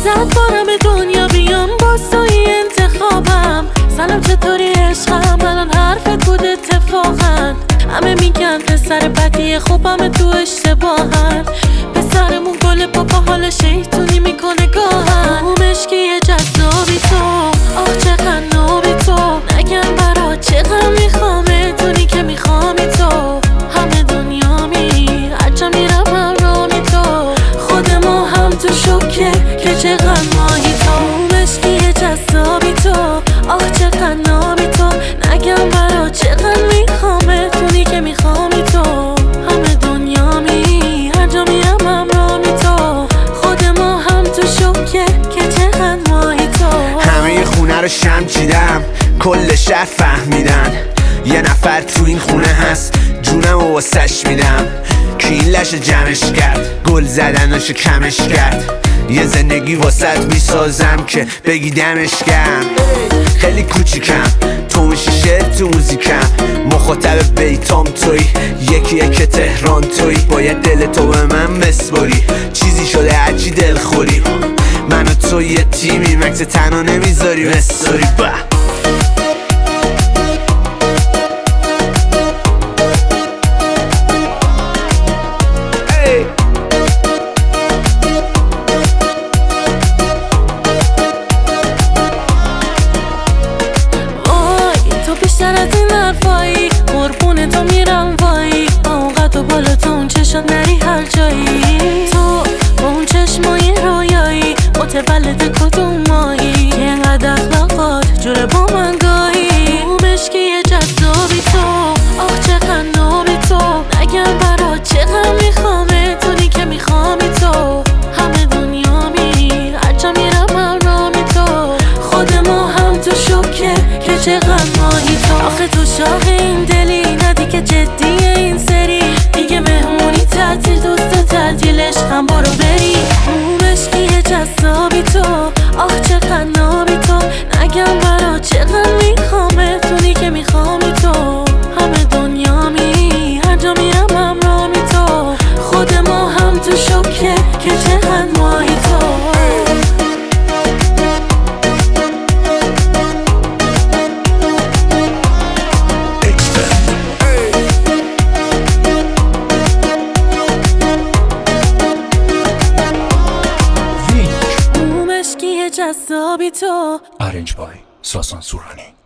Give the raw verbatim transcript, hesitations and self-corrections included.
صد بارم به دنیا بیام باز توی انتخابم. سلام چطوری عشقم، الان حرفت بود اتفاقا. همه میگن پسر بدی خوبم تو اشتباهن. پسرمون گل پاپا حال شیطونی میکنه گاهن. اون مشکی جذابی تو، آه چقدر نابی تو. نگم برا چقدر میخوامه دونی که میخوامی تو. همه دنیا می هرچه میرم همرامی تو. خود ما هم تو شوکه که چقدر ماهی تو. اون مشکی جذابی تو، آه چقدر نابی تو. نگم برا چقدر میخوامه دونی که میخوامی تو. همه دنیا می هر جا میرم همرامی تو. خود ما هم تو شوکه که چقدر ماهی تو. همه خونه رو شم چیدم، کل شهر فهمیدن یه نفر تو این خونه هست، جونم و واسش میدم. کی این لشه جمعش کرد، گل زدناشو کمش کرد. یه زندگی واسط میسازم که بگی دمش گرم. خیلی کوچیکم، تو میشی شعر تو موزیکم. مخاطب بیتام توی، یکیه که تهران توی. باید دل تو به من بسپاری، چیزی شده هرچی دل خوری. من و تو یه تیمی، مکس تنها نمیذاری بساری. با بیشتر از این حرفایی قربون تو میرم وایی. با اون قد و بالا تو اون چشات نری هر جایی. تو با اون چشمای رویایی متولد کدوم مایی. که اینقدر اخلاقات جوره با من گاهی. اون مشکی جذابی تو، آه چقدر نابی تو. نگم برا چقدر میخوامه دونی که میخوامی تو. همه دنیا می هرچه میرم همرامی تو. خود ما هم تو شوکه که چقدر ماهی تو. آخه تو شاق این دلی ندی که جدیه این سری. دیگه مهمونی تعطیل دوست تعطیل عشقم برو بری. اون مشکی جذابی تو، آه چقدر نابی تو. نگم برا چقدر میخوامه دونی که میخوامی تو. همه دنیا می هر جا میرم همرامی تو. خود ما هم تو شوکه که چقدر ماهی تو. جذابی تو. Arrange by Sasan Surani.